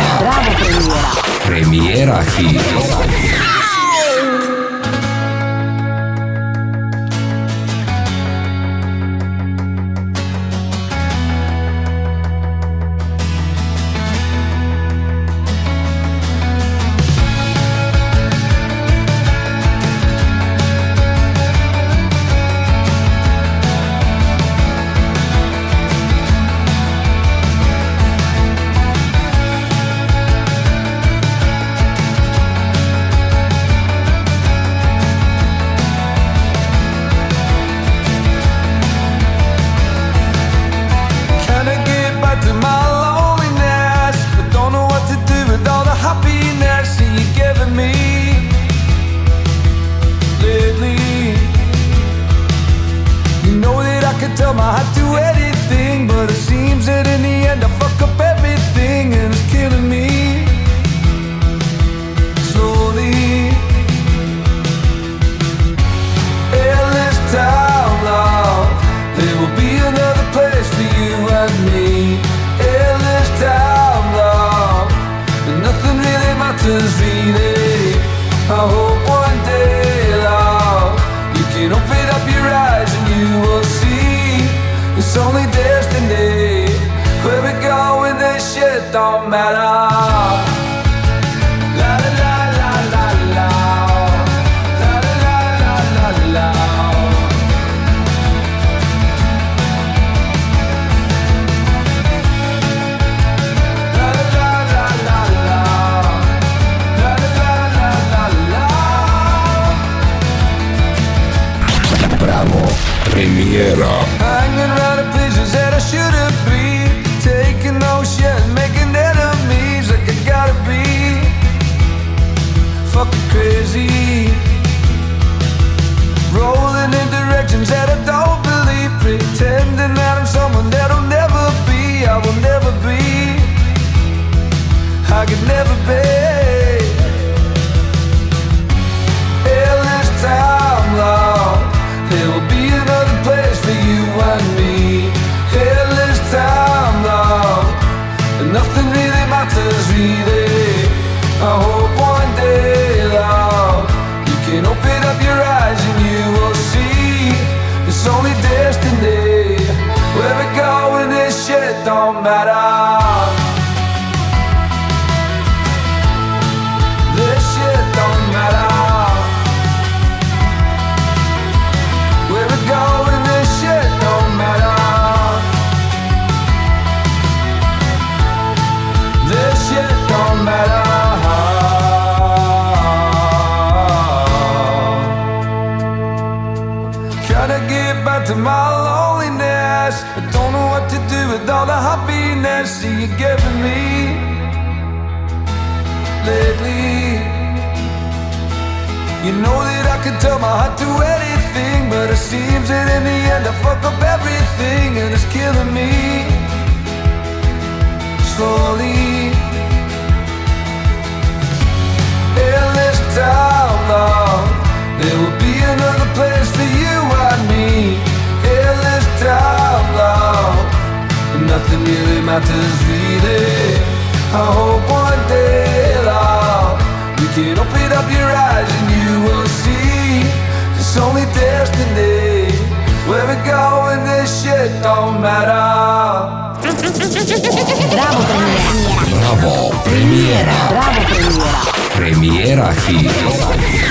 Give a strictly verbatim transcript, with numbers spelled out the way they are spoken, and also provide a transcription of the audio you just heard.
Bravo Premiera. Premiera Hit. Don't matter. La la la la la la. La la la la la la. La la la la la la. La la la la la la. Bravo Premiera. Hanging around the places that I shouldn't be. Taking no shit, making enemies like I gotta be fucking crazy. Rolling in directions that I don't believe. Pretending that I'm someone that'll never be. I will never be. I could never be. Endless time, love. There will be another place for you and me. Endless time, love. And nothing really matters, really. I hope one day, love, you can open up your eyes and you will see it's only destiny. Where we go and this shit don't matter. This shit don't matter. Where we go and this shit don't matter. This shit don't matter. Trying to get back to my loneliness. I don't know what to do with all the happiness that you're giving me lately. You know that I could tell my heart to anything, but it seems that in the end I fuck up everything and it's killing me slowly. Endless time, love. There will be another place for you and me. Endless time, love. And nothing really matters, really. I hope one day, love, you can open up your eyes and you will see it's only destiny. Where we go and this shit don't matter. Bravo Premiera. Bravo Premiera. Bravo Premiera. Premiera Hit.